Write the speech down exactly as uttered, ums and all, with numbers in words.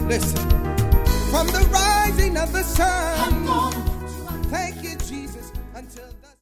Listen. From the rising of the sun. Thank you, Jesus, until